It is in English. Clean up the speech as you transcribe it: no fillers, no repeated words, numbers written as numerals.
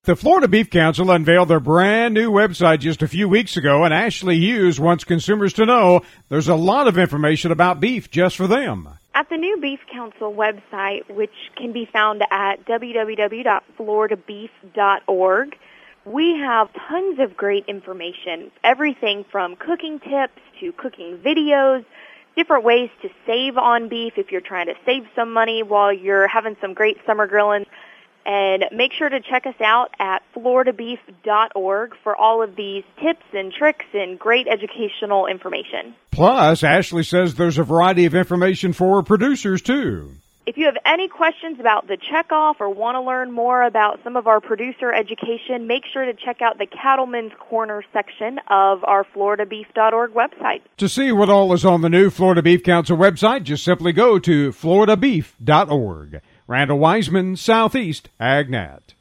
The Florida Beef Council unveiled their brand new website just a few weeks ago, and Ashley Hughes wants consumers to know there's a lot of information about beef just for them. At the new Beef Council website, which can be found at www.floridabeef.org, we have tons of great information, everything from cooking tips to cooking videos, different ways to save on beef if you're trying to save some money while you're having some great summer grilling. And make sure to check us out at floridabeef.org for all of these tips and tricks and great educational information. Plus, Ashley says there's a variety of information for producers, too. If you have any questions about the checkoff or want to learn more about some of our producer education, make sure to check out the Cattleman's Corner section of our floridabeef.org website. To see what all is on the new Florida Beef Council website, just simply go to floridabeef.org. Randall Wiseman, Southeast AgNet.